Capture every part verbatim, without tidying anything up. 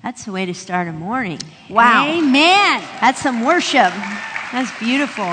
That's the way to start a morning. Wow. Amen. That's some worship. That's beautiful.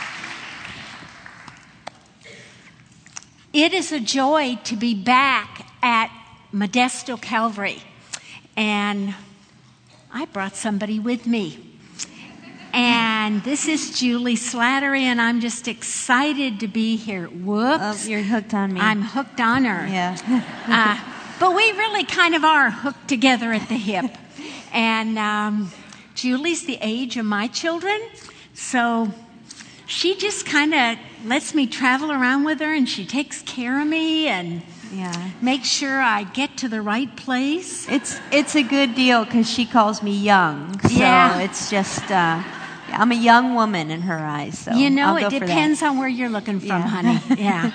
It is a joy to be back at Modesto Calvary. And I brought somebody with me. And this is Julie Slattery, and I'm just excited to be here. Whoops. Oh, you're hooked on me. I'm hooked on her. Yeah. uh, but we really kind of are hooked together at the hip. And um, Julie's the age of my children, so she just kind of lets me travel around with her, and she takes care of me and Yeah. makes sure I get to the right place. It's it's a good deal because she calls me young. So Yeah. it's just, uh, I'm a young woman in her eyes. So You know, I'll go it for depends that. on where you're looking from, Yeah. honey. Yeah.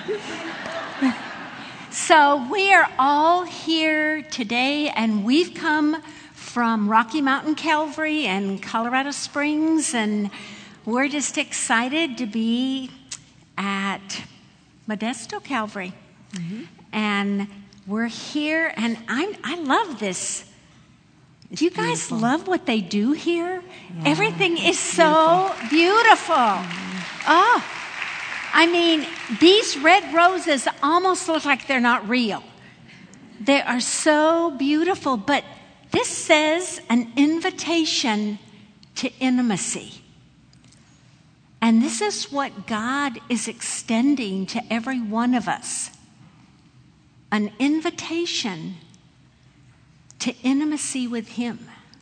So we are all here today, and we've come from Rocky Mountain Calvary and Colorado Springs, and we're just excited to be at Modesto Calvary. Mm-hmm. And we're here, and I'm, I love this. It's Do you guys beautiful. love what they do here? Yeah, Everything is it's so beautiful. Mm-hmm. Oh, I mean, these red roses almost look like they're not real. They are so beautiful, but this says an invitation to intimacy. And this is what God is extending to every one of us. An invitation to intimacy with Him.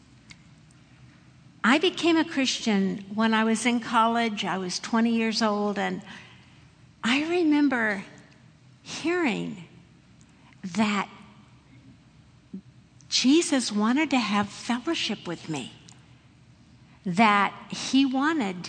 I became a Christian when I was in college. I was twenty years old, and I remember hearing that Jesus wanted to have fellowship with me, that He wanted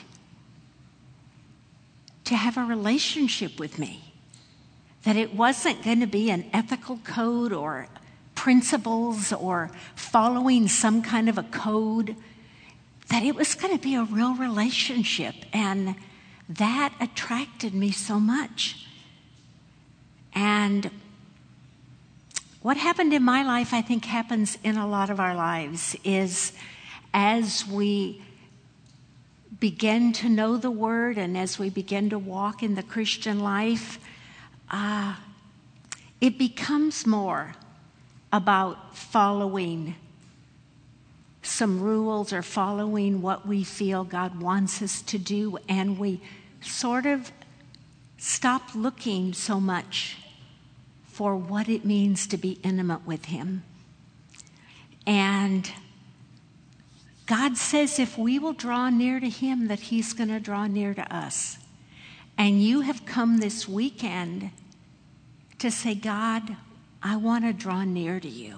to have a relationship with me, that it wasn't going to be an ethical code or principles or following some kind of a code, that it was going to be a real relationship. And that attracted me so much. And what happened in my life, I think, happens in a lot of our lives, is as we begin to know the Word and as we begin to walk in the Christian life, uh, it becomes more about following some rules or following what we feel God wants us to do, and we sort of stop looking so much for what it means to be intimate with Him. And God says if we will draw near to Him, that He's going to draw near to us. And you have come this weekend to say, God, I want to draw near to you.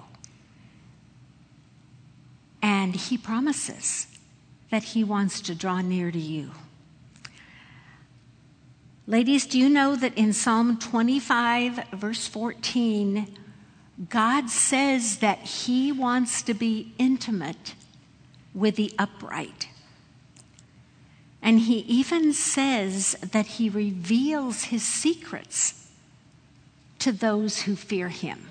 And He promises that He wants to draw near to you. Ladies, do you know that in Psalm twenty-five, verse fourteen, God says that He wants to be intimate with the upright? And He even says that He reveals His secrets to those who fear Him.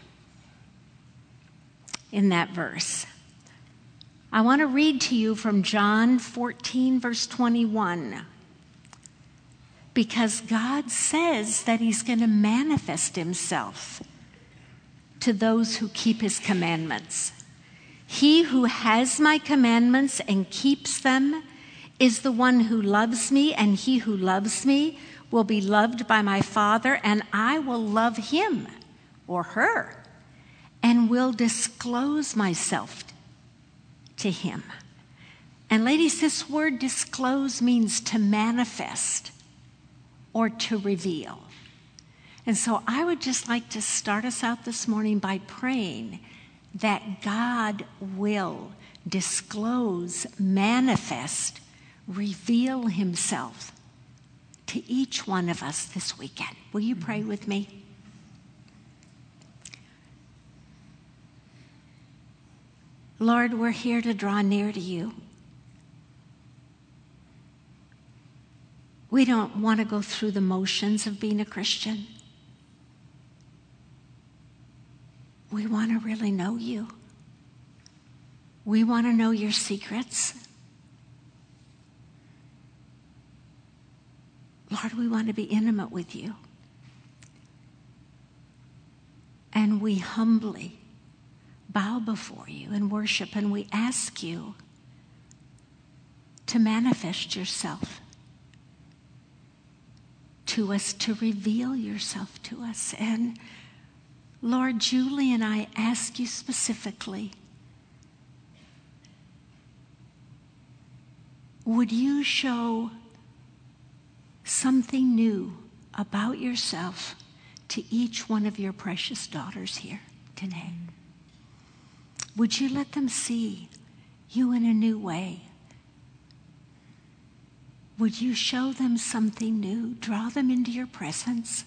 In that verse, I want to read to you from John fourteen, verse twenty-one. Because God says that He's going to manifest Himself to those who keep His commandments. He who has my commandments and keeps them is the one who loves me, and he who loves me will be loved by my Father, and I will love him or her and will disclose myself to him. And ladies, this word disclose means to manifest or to reveal. And so I would just like to start us out this morning by praying that God will disclose, manifest, reveal Himself to each one of us this weekend. Will you pray with me? Lord, we're here to draw near to you. We don't want to go through the motions of being a Christian. We want to really know you. We want to know your secrets. Lord, we want to be intimate with you. And we humbly bow before you and worship, and we ask you to manifest yourself to us, to reveal yourself to us. And Lord, Julie and I ask you specifically, would you show something new about yourself to each one of your precious daughters here today? Would you let them see you in a new way? Would you show them something new? Draw them into your presence.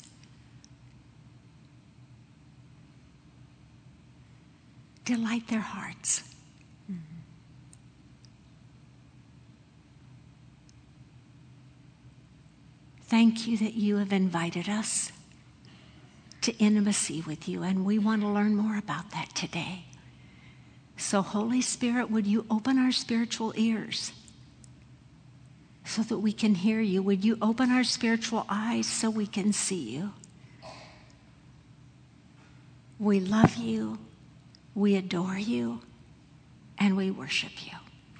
Delight their hearts. Mm-hmm. Thank you that you have invited us to intimacy with you, and we want to learn more about that today. So, Holy Spirit, would you open our spiritual ears so that we can hear you? Would you open our spiritual eyes so we can see you? We love you, we adore you, and we worship you.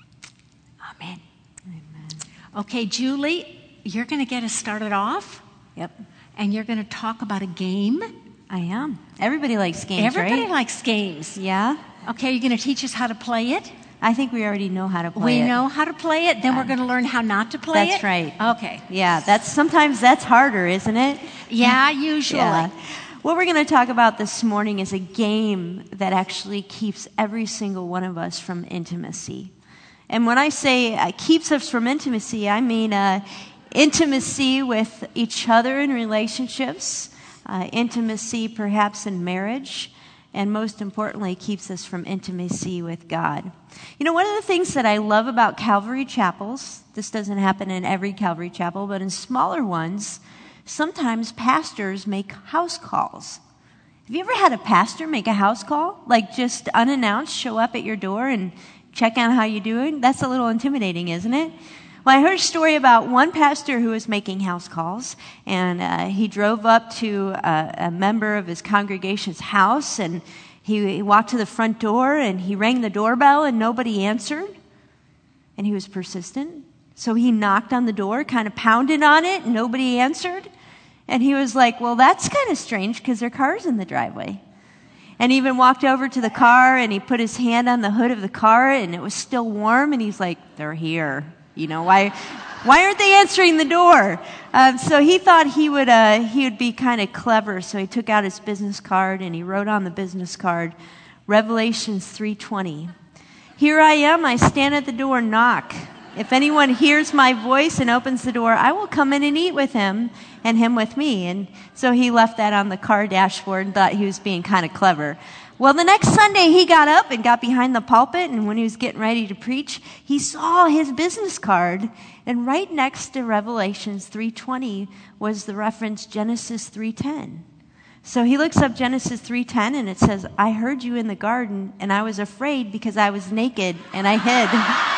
Amen. Amen. Okay, Julie, you're going to get us started off. Yep. And you're going to talk about a game. I am. Everybody likes games, Everybody right? likes games. Yeah. Okay, you're going to teach us how to play it? I think we already know how to play we it. We know how to play it, then Uh, we're going to learn how not to play that's it? That's right. Okay. Yeah, that's sometimes that's harder, isn't it? Yeah, usually. Yeah. What we're going to talk about this morning is a game that actually keeps every single one of us from intimacy. And when I say uh, keeps us from intimacy, I mean uh, intimacy with each other in relationships, uh, intimacy perhaps in marriage, and most importantly, keeps us from intimacy with God. You know, one of the things that I love about Calvary chapels, this doesn't happen in every Calvary chapel, but in smaller ones, sometimes pastors make house calls. Have you ever had a pastor make a house call? Like just unannounced, show up at your door and check on how you're doing? That's a little intimidating, isn't it? Well, I heard a story about one pastor who was making house calls, and uh, he drove up to a, a member of his congregation's house, and he, he walked to the front door, and he rang the doorbell, and nobody answered, and he was persistent. So he knocked on the door, kind of pounded on it, and nobody answered, and he was like, well, that's kind of strange because their car's in the driveway. And he even walked over to the car, and he put his hand on the hood of the car, and it was still warm, and he's like, they're here. You know, why why aren't they answering the door? Um, so he thought he would uh, he would be kind of clever. So he took out his business card and he wrote on the business card, Revelations three twenty. Here I am, I stand at the door and knock. If anyone hears my voice and opens the door, I will come in and eat with him and him with me. And so he left that on the car dashboard and thought he was being kind of clever. Well, the next Sunday, he got up and got behind the pulpit, and when he was getting ready to preach, he saw his business card, and right next to Revelations three twenty was the reference Genesis three ten. So he looks up Genesis three ten, and it says, I heard you in the garden, and I was afraid because I was naked, and I hid.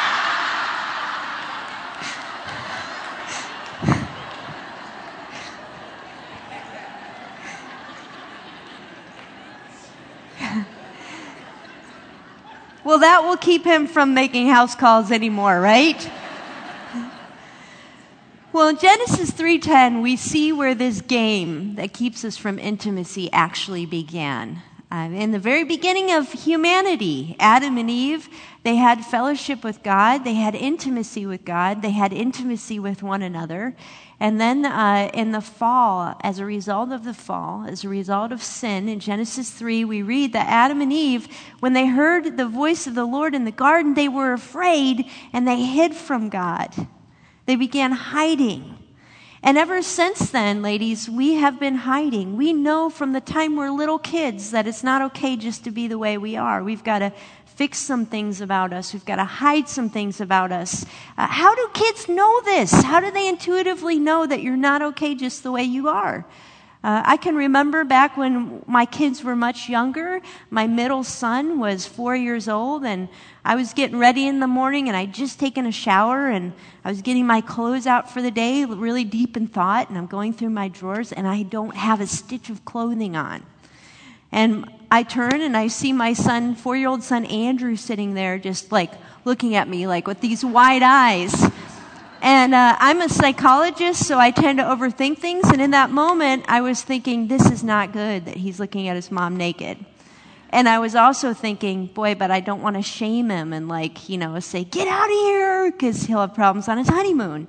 Well, that will keep him from making house calls anymore, right? Well, in Genesis three ten, we see where this game that keeps us from intimacy actually began. Uh, in the very beginning of humanity, Adam and Eve, they had fellowship with God, they had intimacy with God, they had intimacy with one another. And then uh, in the fall, as a result of the fall, as a result of sin, in Genesis three, we read that Adam and Eve, when they heard the voice of the Lord in the garden, they were afraid and they hid from God. They began hiding. And ever since then, ladies, we have been hiding. We know from the time we're little kids that it's not okay just to be the way we are. We've got to fix some things about us. We've got to hide some things about us. Uh, how do kids know this? How do they intuitively know that you're not okay just the way you are? Uh, I can remember back when my kids were much younger. My middle son was four years old, and I was getting ready in the morning, and I'd just taken a shower, and I was getting my clothes out for the day, really deep in thought, and I'm going through my drawers, and I don't have a stitch of clothing on. And I turn, and I see my son, four-year-old son Andrew, sitting there just like looking at me like with these wide eyes. And uh, I'm a psychologist, so I tend to overthink things. And in that moment, I was thinking, this is not good that he's looking at his mom naked. And I was also thinking, boy, but I don't want to shame him and like, you know, say, get out of here, because he'll have problems on his honeymoon.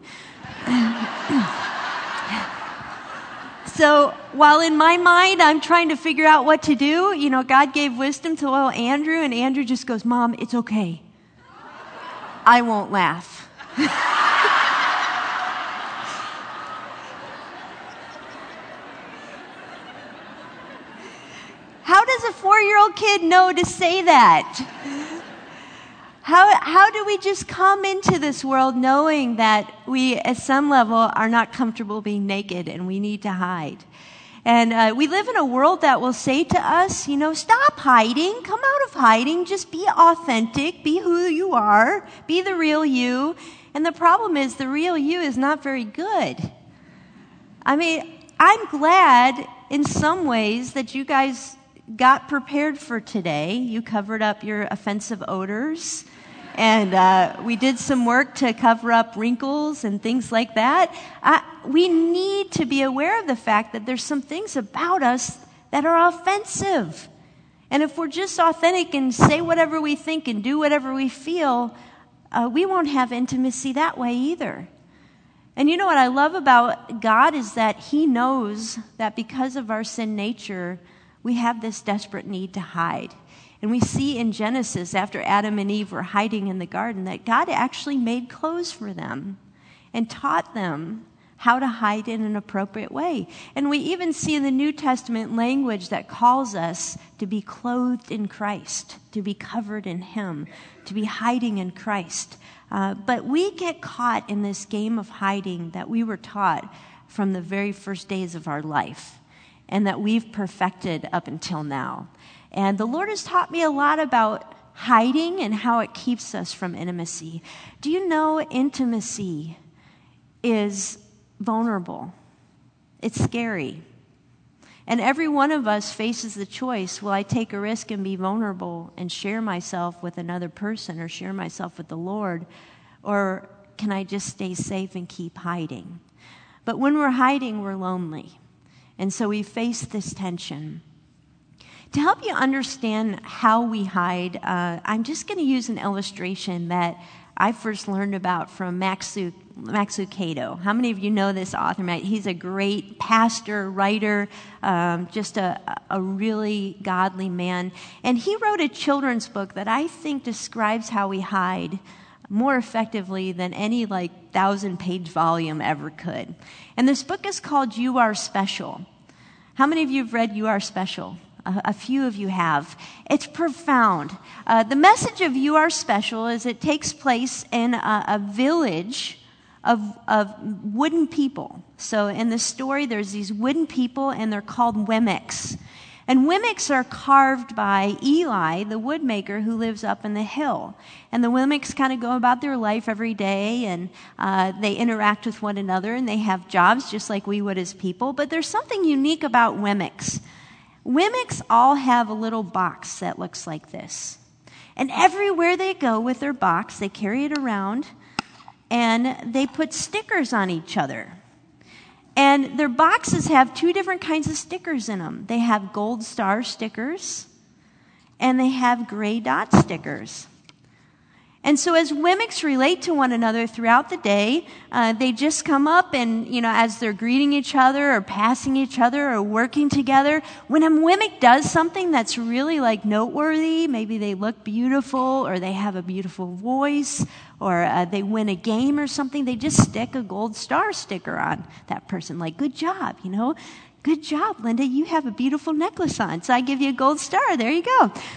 So while in my mind, I'm trying to figure out what to do, you know, God gave wisdom to little Andrew, and Andrew just goes, Mom, it's okay. I won't laugh. How does a four-year-old kid know to say that? How, how do we just come into this world knowing that we, at some level, are not comfortable being naked and we need to hide? And uh, we live in a world that will say to us, you know, stop hiding, come out of hiding, just be authentic, be who you are, be the real you. And the problem is the real you is not very good. I mean, I'm glad in some ways that you guys got prepared for today. You covered up your offensive odors. And uh, we did some work to cover up wrinkles and things like that. Uh, we need to be aware of the fact that there's some things about us that are offensive. And if we're just authentic and say whatever we think and do whatever we feel, uh, we won't have intimacy that way either. And you know what I love about God is that He knows that because of our sin nature, we have this desperate need to hide. And we see in Genesis, after Adam and Eve were hiding in the garden, that God actually made clothes for them and taught them how to hide in an appropriate way. And we even see in the New Testament language that calls us to be clothed in Christ, to be covered in Him, to be hiding in Christ. Uh, but we get caught in this game of hiding that we were taught from the very first days of our life and that we've perfected up until now. And the Lord has taught me a lot about hiding and how it keeps us from intimacy. Do you know intimacy is vulnerable? It's scary. And every one of us faces the choice, will I take a risk and be vulnerable and share myself with another person or share myself with the Lord? Or can I just stay safe and keep hiding? But when we're hiding, we're lonely. And so we face this tension. To help you understand how we hide, uh, I'm just going to use an illustration that I first learned about from Max Lucado. How many of you know this author? He's a great pastor, writer, um, just a, a really godly man. And he wrote a children's book that I think describes how we hide more effectively than any like thousand-page volume ever could. And this book is called You Are Special. How many of you have read You Are Special? A, a few of you have. It's profound. Uh, the message of You Are Special is it takes place in a, a village of, of wooden people. So in the story, there's these wooden people, and they're called Wemmicks. And Wemmicks are carved by Eli, the woodmaker who lives up in the hill. And the Wemmicks kind of go about their life every day, and uh, they interact with one another, and they have jobs just like we would as people. But there's something unique about Wemmicks. Wemmicks all have a little box that looks like this. And everywhere they go with their box, they carry it around, and they put stickers on each other. And their boxes have two different kinds of stickers in them. They have gold star stickers, and they have gray dot stickers. And so as Wemmicks relate to one another throughout the day, uh, they just come up and, you know, as they're greeting each other or passing each other or working together, when a Wemmick does something that's really like noteworthy, maybe they look beautiful or they have a beautiful voice or uh, they win a game or something, they just stick a gold star sticker on that person. Like, good job, you know. Good job, Linda. You have a beautiful necklace on. So I give you a gold star. There you go.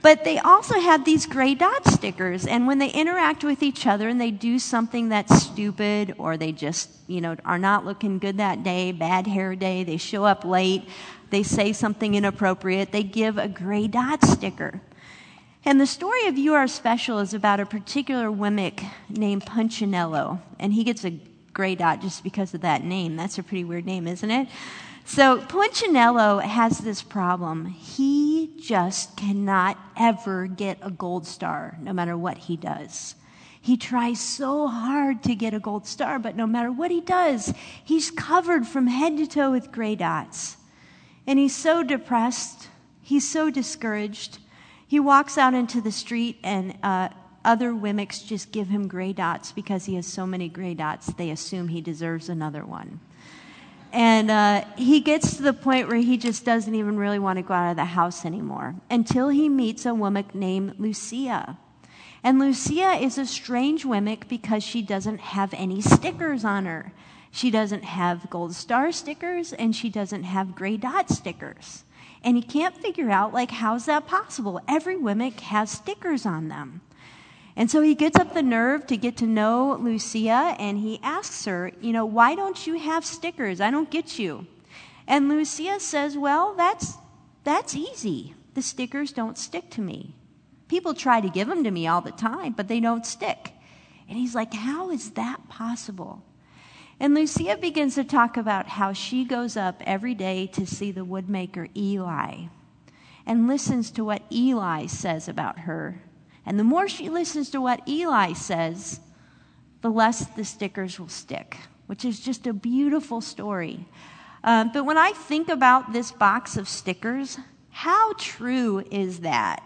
But they also have these gray dot stickers, and when they interact with each other and they do something that's stupid, or they just, you know, are not looking good that day, bad hair day, they show up late, they say something inappropriate, they give a gray dot sticker. And the story of You Are Special is about a particular Wemmick named Punchinello, and he gets a gray dot just because of that name. That's a pretty weird name, isn't it? So Punchinello has this problem. He just cannot ever get a gold star, no matter what he does. He tries so hard to get a gold star, but no matter what he does, he's covered from head to toe with gray dots. And he's so depressed. He's so discouraged. He walks out into the street, and uh, other Wemmicks just give him gray dots because he has so many gray dots. They assume he deserves another one. And uh, he gets to the point where he just doesn't even really want to go out of the house anymore until he meets a Wemmick named Lucia. And Lucia is a strange Wemmick because she doesn't have any stickers on her. She doesn't have gold star stickers, and she doesn't have gray dot stickers. And he can't figure out, like, how's that possible? Every Wemmick has stickers on them. And so he gets up the nerve to get to know Lucia, and he asks her, you know, why don't you have stickers? I don't get you. And Lucia says, well, that's that's easy. The stickers don't stick to me. People try to give them to me all the time, but they don't stick. And he's like, how is that possible? And Lucia begins to talk about how she goes up every day to see the woodmaker Eli and listens to what Eli says about her. And the more she listens to what Eli says, the less the stickers will stick, which is just a beautiful story. Um, but when I think about this box of stickers, how true is that?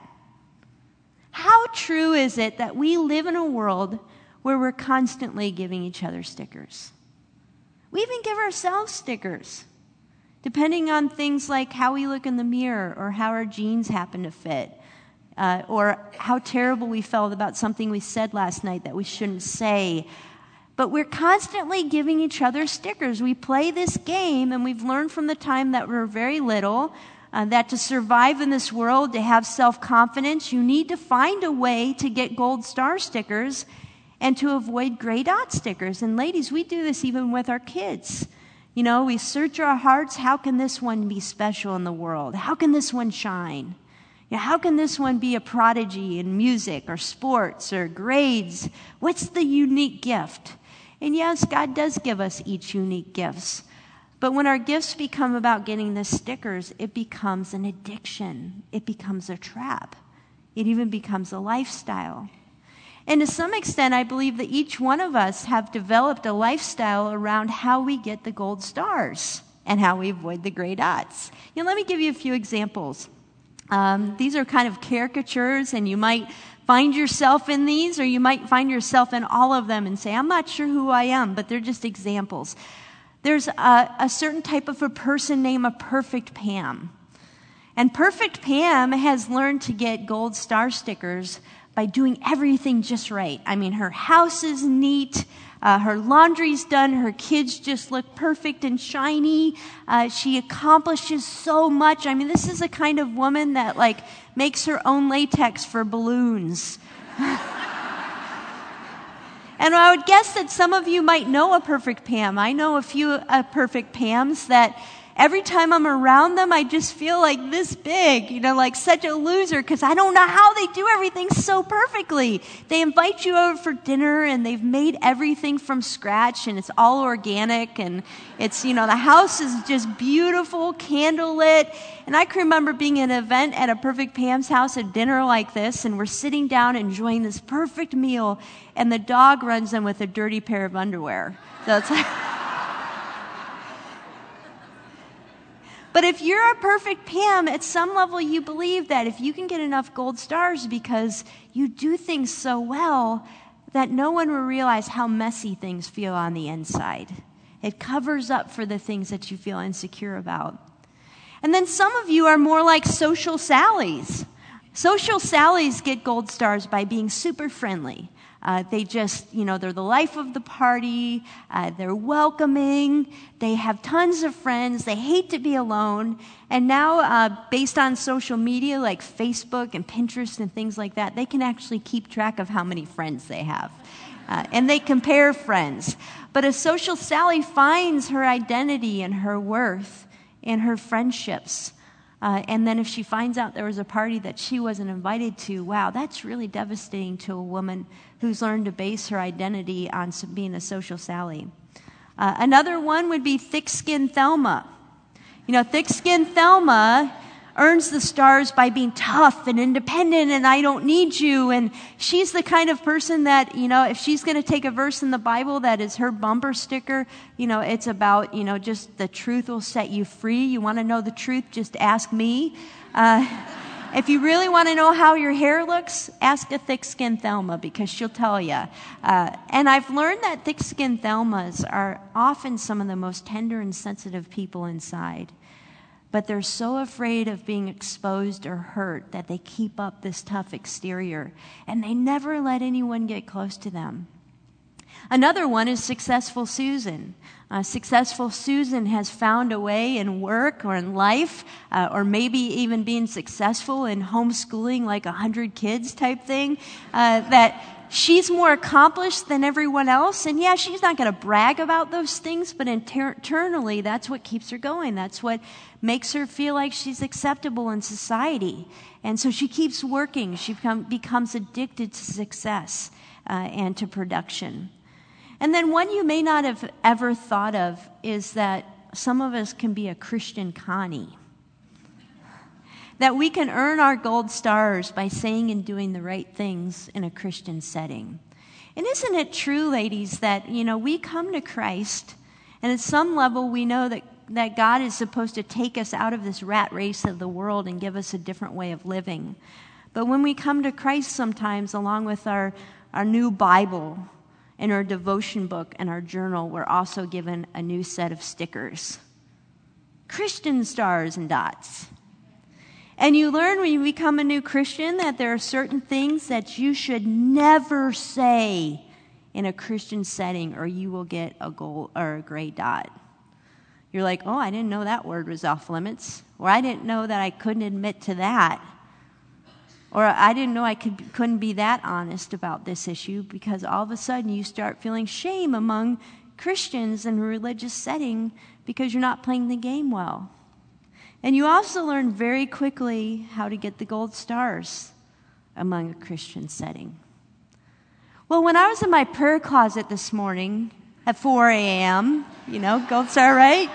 How true is it that we live in a world where we're constantly giving each other stickers? We even give ourselves stickers, depending on things like how we look in the mirror or how our jeans happen to fit. Uh, or how terrible we felt about something we said last night that we shouldn't say. But we're constantly giving each other stickers. We play this game, and we've learned from the time that we're very little uh, that to survive in this world, to have self-confidence, you need to find a way to get gold star stickers and to avoid gray dot stickers. And ladies, we do this even with our kids. You know, we search our hearts. How can this one be special in the world? How can this one shine? You know, how can this one be a prodigy in music or sports or grades? What's the unique gift? And yes, God does give us each unique gifts. But when our gifts become about getting the stickers, it becomes an addiction. It becomes a trap. It even becomes a lifestyle. And to some extent, I believe that each one of us have developed a lifestyle around how we get the gold stars and how we avoid the gray dots. You know, let me give you a few examples. Um, these are kind of caricatures, and you might find yourself in these, or you might find yourself in all of them and say, I'm not sure who I am, but they're just examples. There's a, a certain type of a person named a Perfect Pam. And Perfect Pam has learned to get gold star stickers by doing everything just right. I mean, her house is neat. Uh, her laundry's done. Her kids just look perfect and shiny. Uh, she accomplishes so much. I mean, this is a kind of woman that, like, makes her own latex for balloons. And I would guess that some of you might know a Perfect Pam. I know a few uh, Perfect Pams that every time I'm around them, I just feel like this big, you know, like such a loser because I don't know how they do everything so perfectly. They invite you over for dinner and they've made everything from scratch and it's all organic and it's, you know, the house is just beautiful, candlelit. And I can remember being at an event at a Perfect Pam's house, a dinner like this, and we're sitting down enjoying this perfect meal and the dog runs in with a dirty pair of underwear. So it's like... But if you're a Perfect Pam, at some level you believe that if you can get enough gold stars because you do things so well, that no one will realize how messy things feel on the inside. It covers up for the things that you feel insecure about. And then some of you are more like Social Sallies. Social Sallies get gold stars by being super friendly, Uh, they just, you know, they're the life of the party. Uh, they're welcoming. They have tons of friends. They hate to be alone. And now, uh, based on social media like Facebook and Pinterest and things like that, they can actually keep track of how many friends they have. Uh, and they compare friends. But a social Sally finds her identity and her worth in her friendships. Uh, and then if she finds out there was a party that she wasn't invited to, wow, that's really devastating to a woman who's learned to base her identity on being a social Sally. Uh, another one would be thick-skinned Thelma. You know, thick-skinned Thelma earns the stars by being tough and independent and I don't need you. And she's the kind of person that, you know, if she's going to take a verse in the Bible that is her bumper sticker, you know, it's about, you know, just the truth will set you free. You want to know the truth? Just ask me. Uh, if you really want to know how your hair looks, ask a thick-skinned Thelma because she'll tell you. Uh, and I've learned that thick-skinned Thelmas are often some of the most tender and sensitive people inside. But they're so afraid of being exposed or hurt that they keep up this tough exterior, and they never let anyone get close to them. Another one is Successful Susan. Uh, Successful Susan has found a way in work or in life, uh, or maybe even being successful in homeschooling like a hundred kids type thing, uh, that she's more accomplished than everyone else. And yeah, she's not going to brag about those things, but inter- internally, that's what keeps her going. That's what makes her feel like she's acceptable in society. And so she keeps working. She become, becomes addicted to success uh, and to production. And then one you may not have ever thought of is that some of us can be a Christian Connie. That we can earn our gold stars by saying and doing the right things in a Christian setting. And isn't it true, ladies, that, you know, we come to Christ, and at some level we know that, that God is supposed to take us out of this rat race of the world and give us a different way of living. But when we come to Christ sometimes, along with our, our new Bible and our devotion book and our journal, we're also given a new set of stickers. Christian stars and dots. And you learn when you become a new Christian that there are certain things that you should never say in a Christian setting, or you will get a gold or a gray dot. You're like, oh, I didn't know that word was off limits, or I didn't know that I couldn't admit to that, or I didn't know I could, couldn't be that honest about this issue, because all of a sudden you start feeling shame among Christians in a religious setting because you're not playing the game well. And you also learn very quickly how to get the gold stars among a Christian setting. Well, when I was in my prayer closet this morning at four a.m., you know, gold star, right?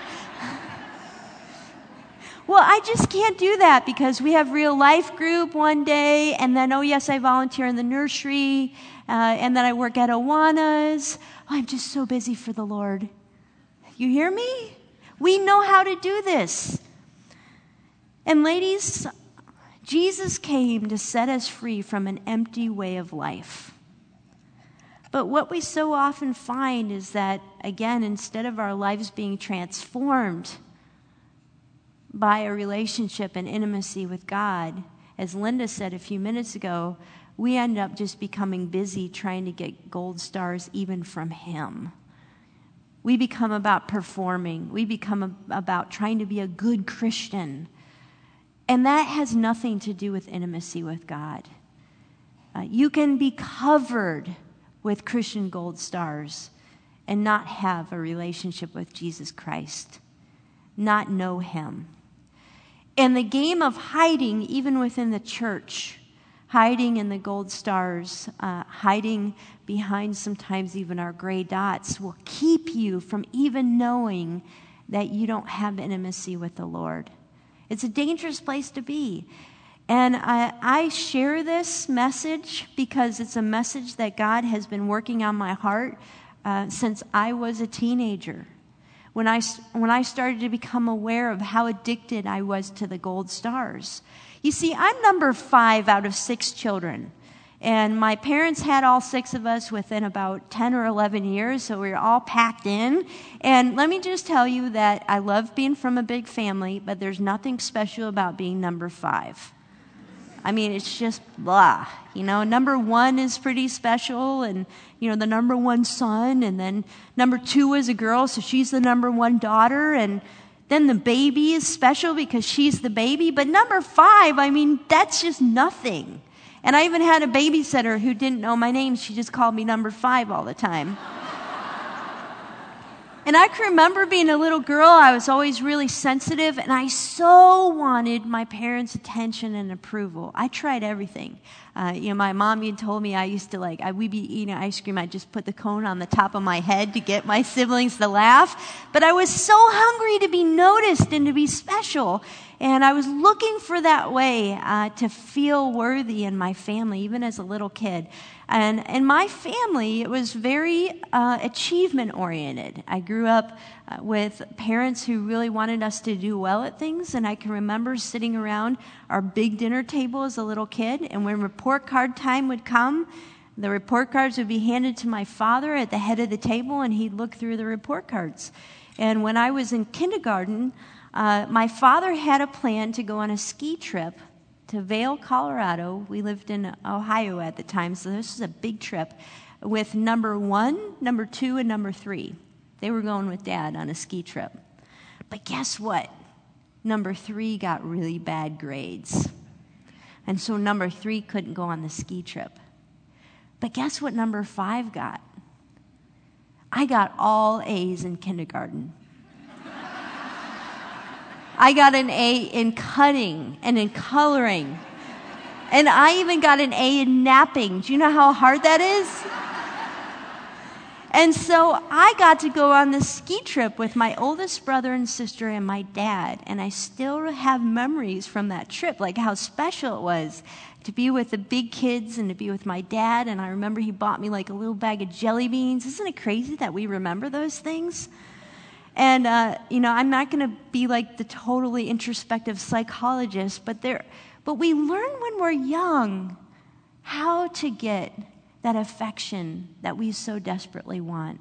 Well, I just can't do that because we have real life group one day, and then, oh, yes, I volunteer in the nursery, uh, and then I work at Awanas. Oh, I'm just so busy for the Lord. You hear me? We know how to do this. And ladies, Jesus came to set us free from an empty way of life. But what we so often find is that, again, instead of our lives being transformed by a relationship and intimacy with God, as Linda said a few minutes ago, we end up just becoming busy trying to get gold stars even from Him. We become about performing. We become about trying to be a good Christian. And that has nothing to do with intimacy with God. Uh, you can be covered with Christian gold stars and not have a relationship with Jesus Christ, not know Him. And the game of hiding, even within the church, hiding in the gold stars, uh, hiding behind sometimes even our gray dots, will keep you from even knowing that you don't have intimacy with the Lord. It's a dangerous place to be. And I, I share this message because it's a message that God has been working on my heart uh, since I was a teenager. When I, when I started to become aware of how addicted I was to the gold stars. You see, I'm number five out of six children. And my parents had all six of us within about ten or eleven years, so we were all packed in. And let me just tell you that I love being from a big family, but there's nothing special about being number five. I mean, it's just blah. You know, number one is pretty special, and, you know, the number one son, and then number two is a girl, so she's the number one daughter, and then the baby is special because she's the baby. But number five, I mean, that's just nothing. And I even had a babysitter who didn't know my name. She just called me number five all the time. And I can remember being a little girl, I was always really sensitive, and I so wanted my parents' attention and approval. I tried everything. Uh, you know, my mom even told me I used to, like, I, we'd be eating ice cream, I'd just put the cone on the top of my head to get my siblings to laugh. But I was so hungry to be noticed and to be special. And I was looking for that way uh, to feel worthy in my family, even as a little kid. And in my family, it was very uh, achievement-oriented. I grew up uh, with parents who really wanted us to do well at things, and I can remember sitting around our big dinner table as a little kid, and when report card time would come, the report cards would be handed to my father at the head of the table, and he'd look through the report cards. And when I was in kindergarten, uh, my father had a plan to go on a ski trip to Vail, Colorado. We lived in Ohio at the time, so this was a big trip with number one, number two, and number three. They were going with Dad on a ski trip. But guess what? Number three got really bad grades. And so number three couldn't go on the ski trip. But guess what number five got? I got all A's in kindergarten. I got an A in cutting and in coloring. And I even got an A in napping. Do you know how hard that is? And so I got to go on this ski trip with my oldest brother and sister and my dad. And I still have memories from that trip, like how special it was to be with the big kids and to be with my dad. And I remember he bought me like a little bag of jelly beans. Isn't it crazy that we remember those things? And, uh, you know, I'm not going to be like the totally introspective psychologist, but there, but we learn when we're young how to get that affection that we so desperately want.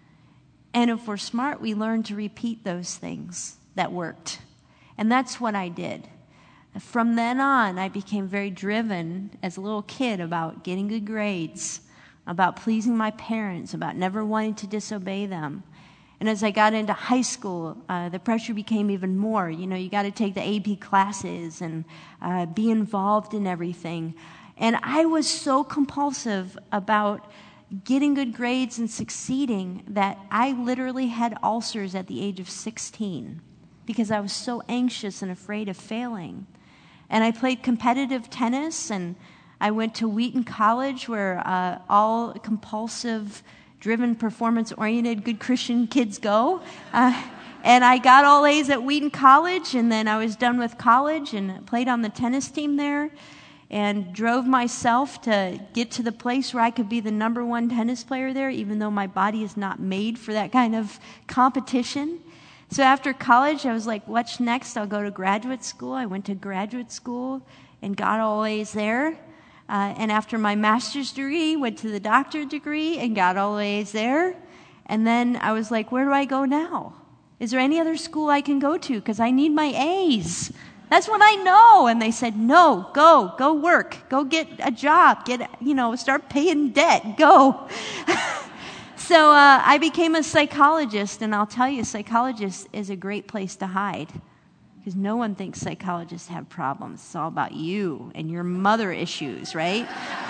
And if we're smart, we learn to repeat those things that worked. And that's what I did. From then on, I became very driven as a little kid about getting good grades, about pleasing my parents, about never wanting to disobey them. And as I got into high school, uh, the pressure became even more. You know, you got to take the A P classes and uh, be involved in everything. And I was so compulsive about getting good grades and succeeding that I literally had ulcers at the age of sixteen because I was so anxious and afraid of failing. And I played competitive tennis, and I went to Wheaton College, where uh, all compulsive, driven, performance-oriented, good Christian kids go. Uh, and I got all A's at Wheaton College, and then I was done with college and played on the tennis team there and drove myself to get to the place where I could be the number one tennis player there, even though my body is not made for that kind of competition. So after college, I was like, what's next? I'll go to graduate school. I went to graduate school and got all A's there. Uh, and after my master's degree, went to the doctorate degree and got all A's there. And then I was like, where do I go now? Is there any other school I can go to? Because I need my A's. That's what I know. And they said, no, go, go work, go get a job, get, you know, start paying debt, go. So uh, I became a psychologist, and I'll tell you, psychologist is a great place to hide because no one thinks psychologists have problems. It's all about you and your mother issues, right?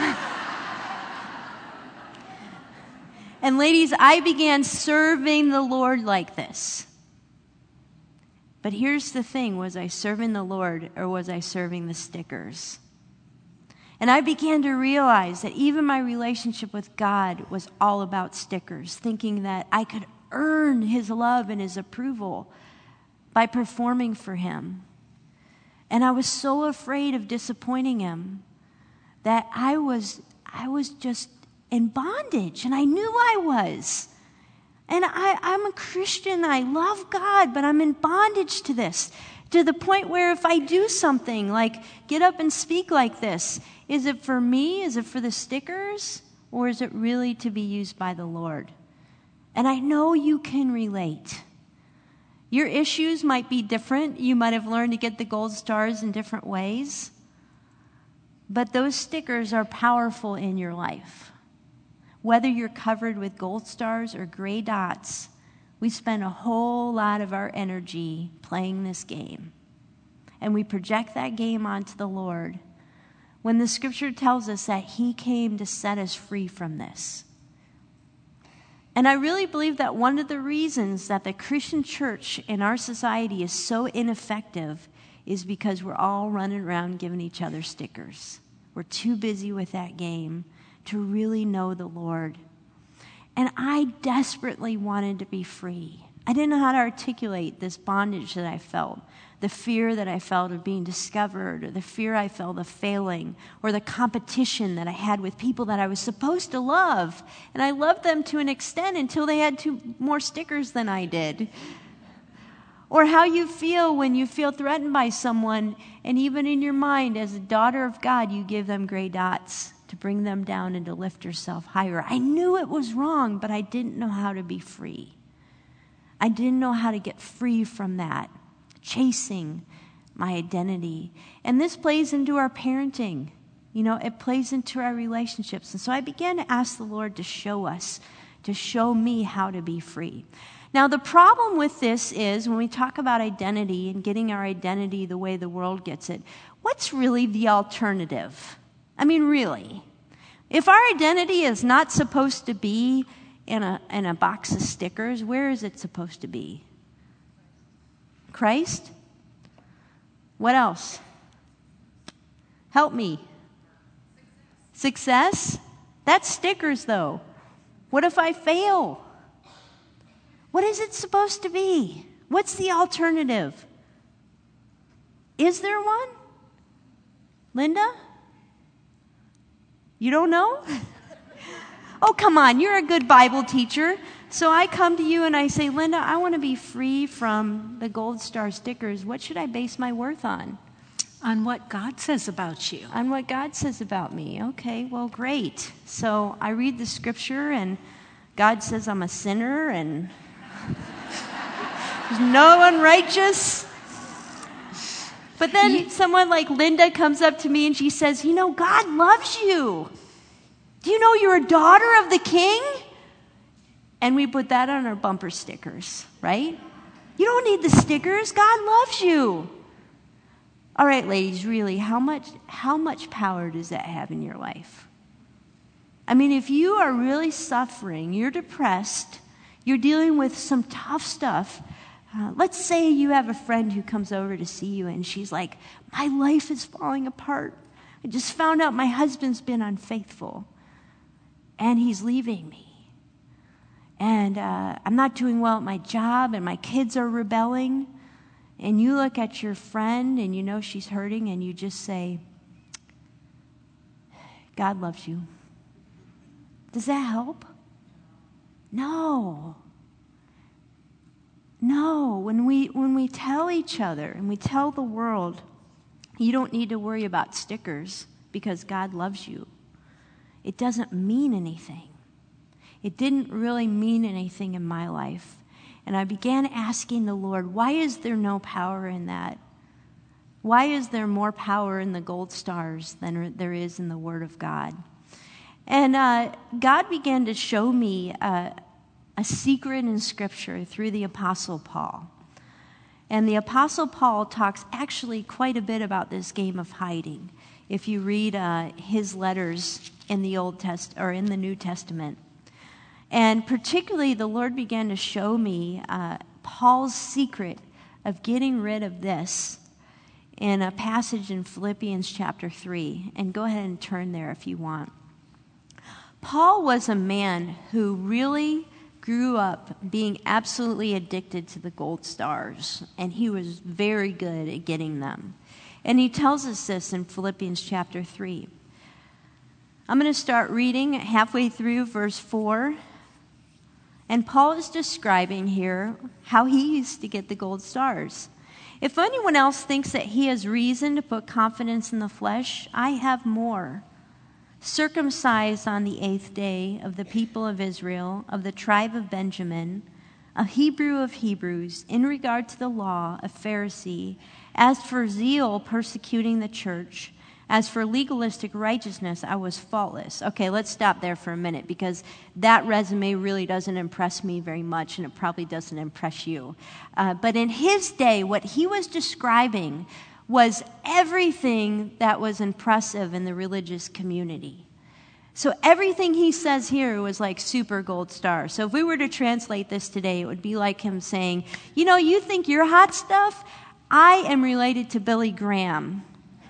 And ladies, I began serving the Lord like this. But here's the thing, was I serving the Lord or was I serving the stickers? And I began to realize that even my relationship with God was all about stickers, thinking that I could earn His love and His approval by performing for Him. And I was so afraid of disappointing Him that I was, I was just in bondage, and I knew I was. And I, I'm a Christian, I love God, but I'm in bondage to this, to the point where if I do something like get up and speak like this, is it for me? Is it for the stickers? Or is it really to be used by the Lord? And I know you can relate. Your issues might be different. You might have learned to get the gold stars in different ways. But those stickers are powerful in your life. Whether you're covered with gold stars or gray dots, we spend a whole lot of our energy playing this game. And we project that game onto the Lord when the scripture tells us that he came to set us free from this. And I really believe that one of the reasons that the Christian church in our society is so ineffective is because we're all running around giving each other stickers. We're too busy with that game to really know the Lord. And I desperately wanted to be free. I didn't know how to articulate this bondage that I felt, the fear that I felt of being discovered, or the fear I felt of failing, or the competition that I had with people that I was supposed to love. And I loved them to an extent until they had two more stickers than I did. Or how you feel when you feel threatened by someone, and even in your mind, as a daughter of God, you give them gray dots to bring them down and to lift yourself higher. I knew it was wrong, but I didn't know how to be free. I didn't know how to get free from that, chasing my identity. And this plays into our parenting. You know, it plays into our relationships. And so I began to ask the Lord to show us, to show me how to be free. Now, the problem with this is when we talk about identity and getting our identity the way the world gets it, what's really the alternative? I mean, really. If our identity is not supposed to be in a, in a box of stickers, where is it supposed to be? Christ? What else? Help me. Success? That's stickers, though. What if I fail? What is it supposed to be? What's the alternative? Is there one? Linda? You don't know? Oh, come on, you're a good Bible teacher. So I come to you and I say, Linda, I want to be free from the gold star stickers. What should I base my worth on? On what God says about you. On what God says about me. Okay, well, great. So I read the scripture and God says I'm a sinner and there's no unrighteous. But then someone like Linda comes up to me and she says, you know, God loves you. Do you know you're a daughter of the King? And we put that on our bumper stickers, right? You don't need the stickers. God loves you. All right, ladies, really, how much, how much power does that have in your life? I mean, if you are really suffering, you're depressed, you're dealing with some tough stuff. Uh, let's say you have a friend who comes over to see you and she's like, my life is falling apart. I just found out my husband's been unfaithful and he's leaving me. And uh, I'm not doing well at my job and my kids are rebelling. And you look at your friend and you know she's hurting and you just say, God loves you. Does that help? No. No, when we when we tell each other and we tell the world, you don't need to worry about stickers because God loves you, it doesn't mean anything. It didn't really mean anything in my life. And I began asking the Lord, why is there no power in that? Why is there more power in the gold stars than there is in the Word of God? And uh, God began to show me uh, a secret in Scripture through the Apostle Paul. And the Apostle Paul talks actually quite a bit about this game of hiding. If you read uh, his letters in the Old Test or in the New Testament, and particularly the Lord began to show me uh, Paul's secret of getting rid of this in a passage in Philippians chapter three. And go ahead and turn there if you want. Paul was a man who really grew up being absolutely addicted to the gold stars, and he was very good at getting them. And he tells us this in Philippians chapter three. I'm going to start reading halfway through verse four. And Paul is describing here how he used to get the gold stars. If anyone else thinks that he has reason to put confidence in the flesh, I have more. Circumcised on the eighth day of the people of Israel, of the tribe of Benjamin, a Hebrew of Hebrews, in regard to the law, a Pharisee, as for zeal persecuting the church, As for legalistic righteousness, I was faultless. Okay, let's stop there for a minute because that resume really doesn't impress me very much, and it probably doesn't impress you. Uh, but in his day, what he was describing was everything that was impressive in the religious community. So everything he says here was like super gold star. So if we were to translate this today, it would be like him saying, you know, you think you're hot stuff? I am related to Billy Graham.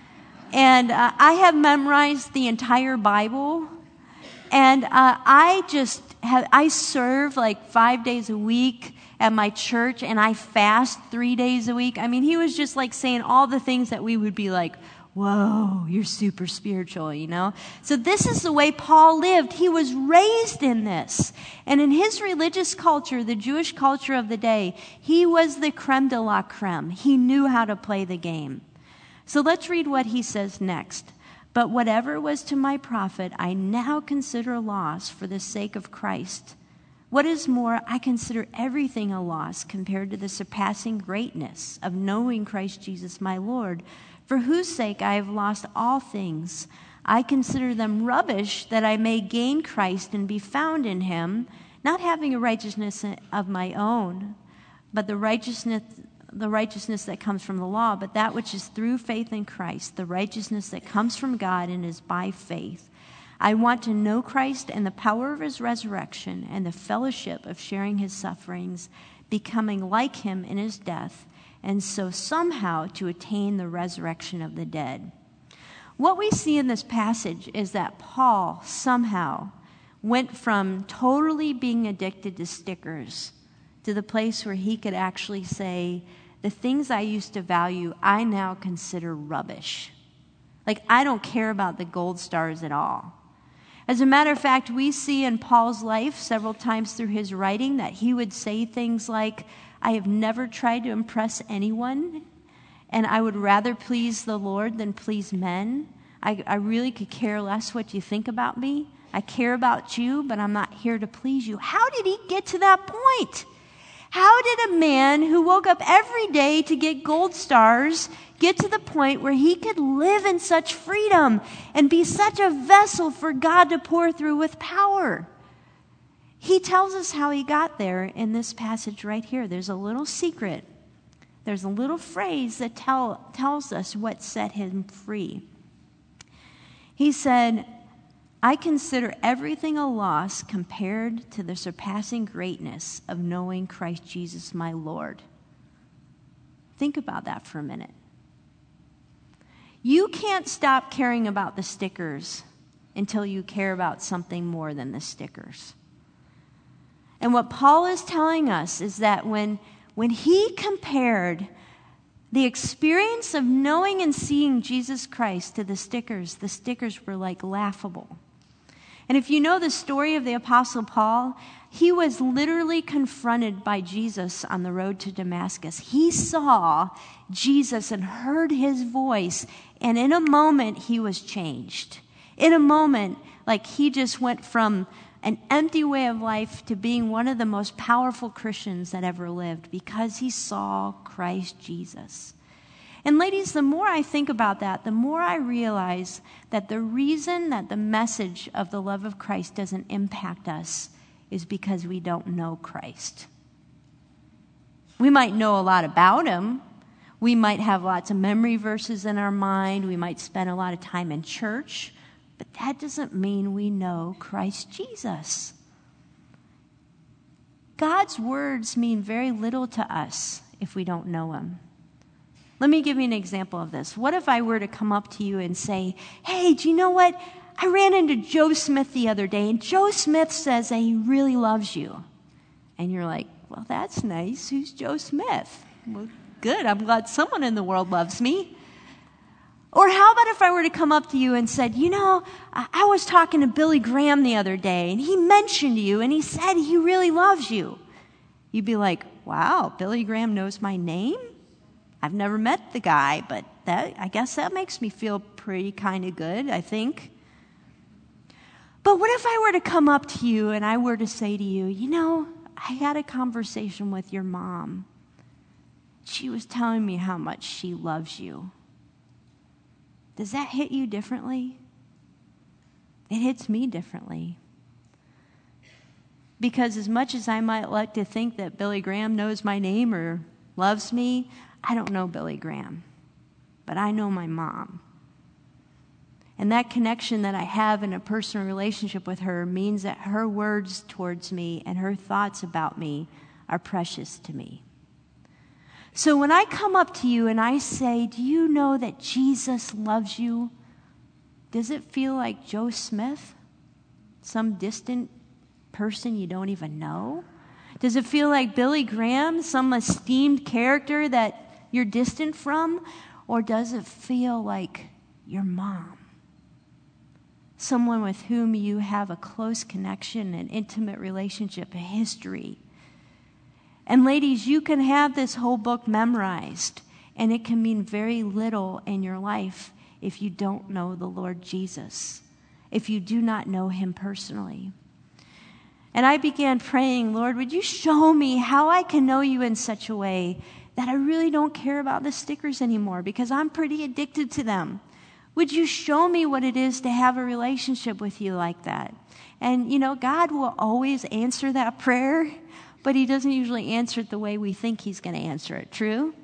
And uh, I have memorized the entire Bible. And uh, I just have, I serve like five days a week at my church, and I fast three days a week. I mean, he was just like saying all the things that we would be like, whoa, you're super spiritual, you know? So this is the way Paul lived. He was raised in this. And in his religious culture, the Jewish culture of the day, he was the creme de la creme. He knew how to play the game. So let's read what he says next. But whatever was to my profit, I now consider loss for the sake of Christ. What is more, I consider everything a loss compared to the surpassing greatness of knowing Christ Jesus my Lord, for whose sake I have lost all things. I consider them rubbish that I may gain Christ and be found in him, not having a righteousness of my own, but the righteousness the righteousness that comes from the law, but that which is through faith in Christ, the righteousness that comes from God and is by faith. I want to know Christ and the power of his resurrection and the fellowship of sharing his sufferings, becoming like him in his death, and so somehow to attain the resurrection of the dead. What we see in this passage is that Paul somehow went from totally being addicted to stickers to the place where he could actually say, the things I used to value, I now consider rubbish. Like, I don't care about the gold stars at all. As a matter of fact, we see in Paul's life several times through his writing that he would say things like, I have never tried to impress anyone, and I would rather please the Lord than please men. I, I really could care less what you think about me. I care about you, but I'm not here to please you. How did he get to that point? How did a man who woke up every day to get gold stars get to the point where he could live in such freedom and be such a vessel for God to pour through with power? He tells us how he got there in this passage right here. There's a little secret. There's a little phrase that tell, tells us what set him free. He said, I consider everything a loss compared to the surpassing greatness of knowing Christ Jesus my Lord. Think about that for a minute. You can't stop caring about the stickers until you care about something more than the stickers. And what Paul is telling us is that when, when he compared the experience of knowing and seeing Jesus Christ to the stickers, the stickers were like laughable. And if you know the story of the Apostle Paul, he was literally confronted by Jesus on the road to Damascus. He saw Jesus and heard his voice, and in a moment he was changed. In a moment, like he just went from an empty way of life to being one of the most powerful Christians that ever lived because he saw Christ Jesus. And ladies, the more I think about that, the more I realize that the reason that the message of the love of Christ doesn't impact us is because we don't know Christ. We might know a lot about him. We might have lots of memory verses in our mind. We might spend a lot of time in church. But that doesn't mean we know Christ Jesus. God's words mean very little to us if we don't know him. Let me give you an example of this. What if I were to come up to you and say, hey, do you know what? I ran into Joe Smith the other day, and Joe Smith says that he really loves you. And you're like, well, that's nice. Who's Joe Smith? Well, good. I'm glad someone in the world loves me. Or how about if I were to come up to you and said, you know, I, I was talking to Billy Graham the other day, and he mentioned you, and he said he really loves you. You'd be like, wow, Billy Graham knows my name? I've never met the guy, but that I guess that makes me feel pretty kind of good, I think. But what if I were to come up to you and I were to say to you, you know, I had a conversation with your mom. She was telling me how much she loves you. Does that hit you differently? It hits me differently. Because as much as I might like to think that Billy Graham knows my name or loves me, I don't know Billy Graham. But I know my mom. And that connection that I have in a personal relationship with her means that her words towards me and her thoughts about me are precious to me. So when I come up to you and I say, do you know that Jesus loves you? Does it feel like Joe Smith? Some distant person you don't even know? Does it feel like Billy Graham, some esteemed character that you're distant from? Or does it feel like your mom? Someone with whom you have a close connection, an intimate relationship, a history. And ladies, you can have this whole book memorized, and it can mean very little in your life if you don't know the Lord Jesus, if you do not know him personally. And I began praying, Lord, would you show me how I can know you in such a way that I really don't care about the stickers anymore, because I'm pretty addicted to them. Would you show me what it is to have a relationship with you like that? And, you know, God will always answer that prayer, but he doesn't usually answer it the way we think he's going to answer it. True?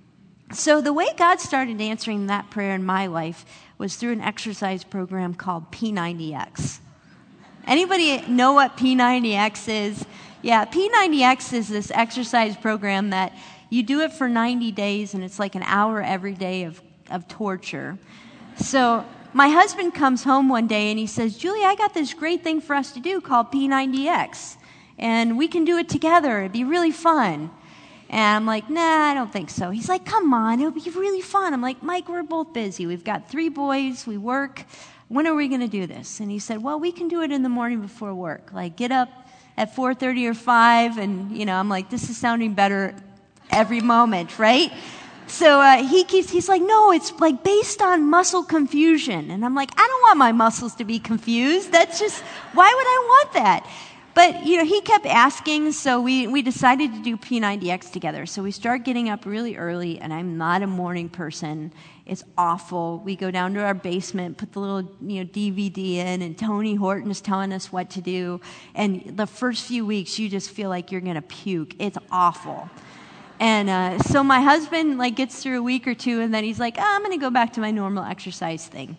So the way God started answering that prayer in my life was through an exercise program called P ninety X. Anybody know what P ninety X is? Yeah, P ninety X is this exercise program that you do it for ninety days, and it's like an hour every day of, of torture. So my husband comes home one day and he says, Julie, I got this great thing for us to do called P ninety X. And we can do it together. It'd be really fun. And I'm like, nah, I don't think so. He's like, come on, it'll be really fun. I'm like, Mike, we're both busy. We've got three boys. We work. When are we going to do this? And he said, well, we can do it in the morning before work. Like, get up at four thirty or five. And, you know, I'm like, this is sounding better every moment, right? So uh, he keeps, he's like, no, it's like based on muscle confusion. And I'm like, I don't want my muscles to be confused. That's just, why would I want that? But, you know, he kept asking, so we, we decided to do P ninety X together. So we start getting up really early, and I'm not a morning person. It's awful. We go down to our basement, put the little, you know, D V D in, and Tony Horton is telling us what to do. And the first few weeks, you just feel like you're going to puke. It's awful. And uh, so my husband, like, gets through a week or two, and then he's like, oh, I'm going to go back to my normal exercise thing.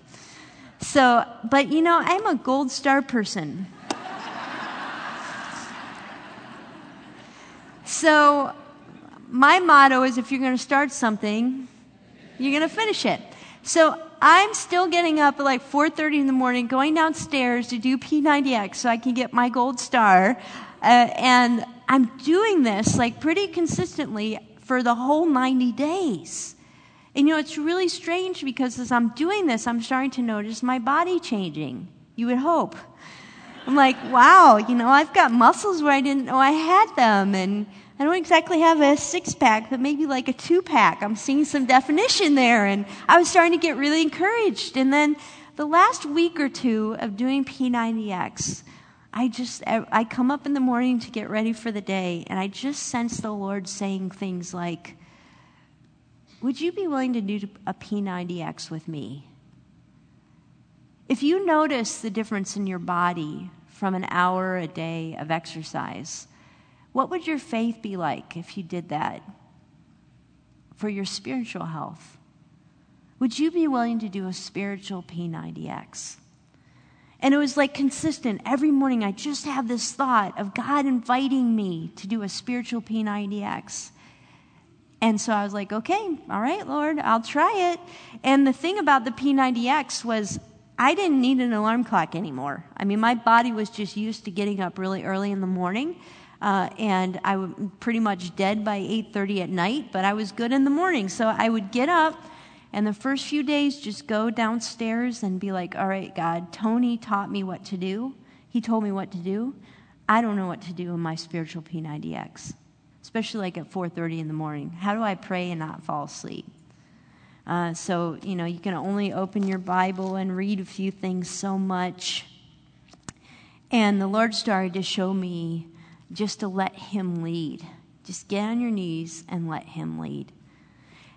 So, but, you know, I'm a gold star person. So my motto is, if you're going to start something, you're going to finish it. So I'm still getting up at like four thirty in the morning, going downstairs to do P ninety X so I can get my gold star. Uh, and I'm doing this like pretty consistently for the whole ninety days. And you know, it's really strange because as I'm doing this, I'm starting to notice my body changing. You would hope. I'm like, wow, you know, I've got muscles where I didn't know I had them. And I don't exactly have a six-pack, but maybe like a two-pack. I'm seeing some definition there. And I was starting to get really encouraged. And then the last week or two of doing P ninety X, I just, I come up in the morning to get ready for the day, and I just sense the Lord saying things like, would you be willing to do a P ninety X with me? If you notice the difference in your body from an hour a day of exercise, what would your faith be like if you did that for your spiritual health? Would you be willing to do a spiritual P ninety X? And it was like consistent. Every morning I just have this thought of God inviting me to do a spiritual P ninety X. And so I was like, okay, all right, Lord, I'll try it. And the thing about the P ninety X was I didn't need an alarm clock anymore. I mean, my body was just used to getting up really early in the morning. Uh, and I was pretty much dead by eight thirty at night, but I was good in the morning. So I would get up, and the first few days just go downstairs and be like, all right, God, Tony taught me what to do. He told me what to do. I don't know what to do in my spiritual P ninety X, especially like at four thirty in the morning. How do I pray and not fall asleep? Uh, so, you know, you can only open your Bible and read a few things so much. And the Lord started to show me just to let him lead. Just get on your knees and let him lead.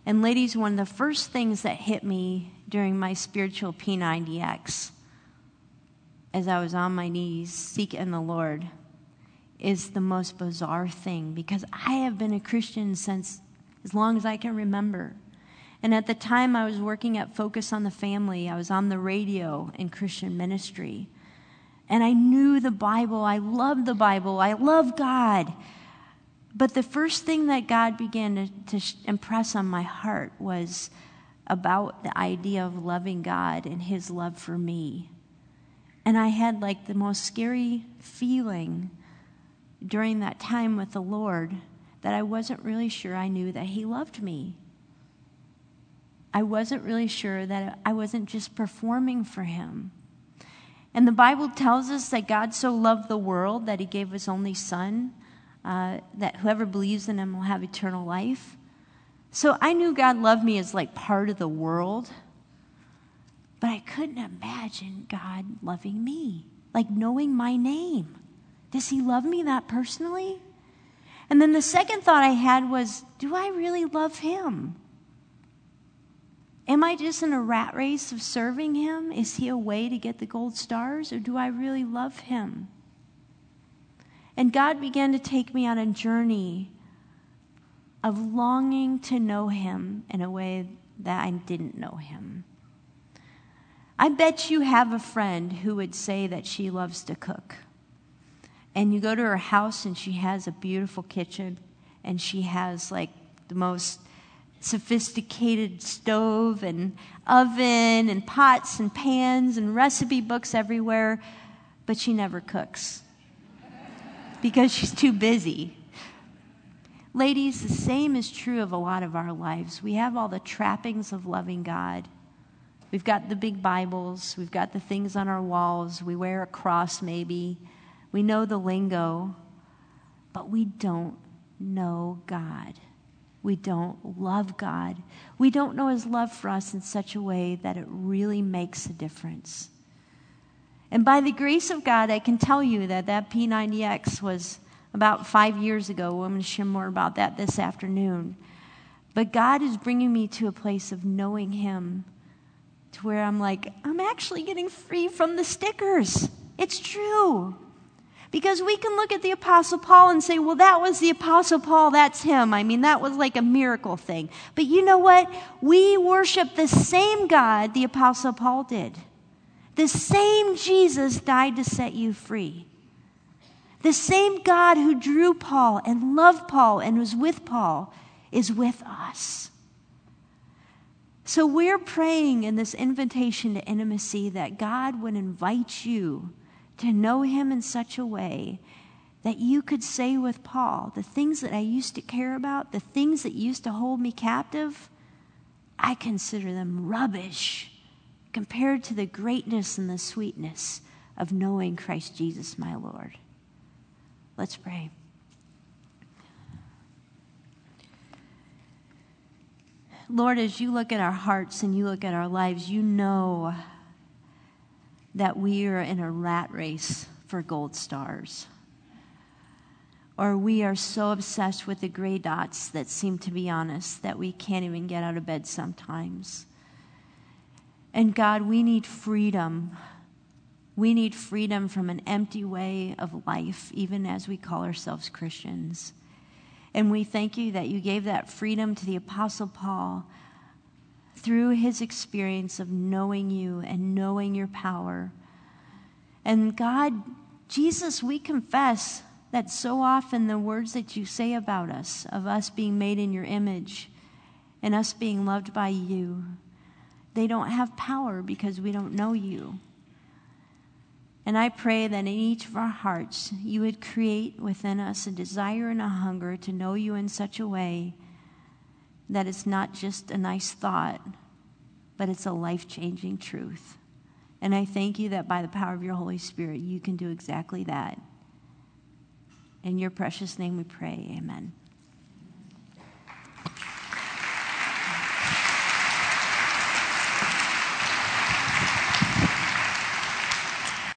And ladies, one of the first things that hit me during my spiritual P ninety X, as I was on my knees seeking the Lord, is the most bizarre thing, because I have been a Christian since as long as I can remember. And at the time I was working at Focus on the Family, I was on the radio in Christian ministry. And I knew the Bible, I loved the Bible, I love God. But the first thing that God began to, to impress on my heart was about the idea of loving God and his love for me. And I had like the most scary feeling during that time with the Lord that I wasn't really sure I knew that he loved me. I wasn't really sure that I wasn't just performing for him. And the Bible tells us that God so loved the world that he gave his only son, uh, that whoever believes in him will have eternal life. So I knew God loved me as like part of the world, but I couldn't imagine God loving me, like knowing my name. Does he love me that personally? And then the second thought I had was, do I really love him? Am I just in a rat race of serving him? Is he a way to get the gold stars, or do I really love him? And God began to take me on a journey of longing to know him in a way that I didn't know him. I bet you have a friend who would say that she loves to cook. And you go to her house and she has a beautiful kitchen, and she has like the most sophisticated stove and oven and pots and pans and recipe books everywhere, but she never cooks because she's too busy. Ladies, the same is true of a lot of our lives. We have all the trappings of loving God. We've got the big Bibles. We've got the things on our walls. We wear a cross maybe. We know the lingo, but we don't know God. We don't love God. We don't know his love for us in such a way that it really makes a difference. And by the grace of God, I can tell you that that P ninety X was about five years ago. I'm going to share more about that this afternoon. But God is bringing me to a place of knowing him, to where I'm like, I'm actually getting free from the stickers. It's true. Because we can look at the Apostle Paul and say, well, that was the Apostle Paul, that's him. I mean, that was like a miracle thing. But you know what? We worship the same God the Apostle Paul did. The same Jesus died to set you free. The same God who drew Paul and loved Paul and was with Paul is with us. So we're praying in this invitation to intimacy that God would invite you to know him in such a way that you could say with Paul, the things that I used to care about, the things that used to hold me captive, I consider them rubbish compared to the greatness and the sweetness of knowing Christ Jesus my Lord. Let's pray. Lord, as you look at our hearts and you look at our lives, you know that we are in a rat race for gold stars. Or we are so obsessed with the gray dots that seem to be on us that we can't even get out of bed sometimes. And God, we need freedom. We need freedom from an empty way of life, even as we call ourselves Christians. And we thank you that you gave that freedom to the Apostle Paul through his experience of knowing you and knowing your power. And God, Jesus, we confess that so often the words that you say about us, of us being made in your image and us being loved by you, they don't have power because we don't know you. And I pray that in each of our hearts, you would create within us a desire and a hunger to know you in such a way that it's not just a nice thought, but it's a life-changing truth. And I thank you that by the power of your Holy Spirit, you can do exactly that. In your precious name we pray, amen.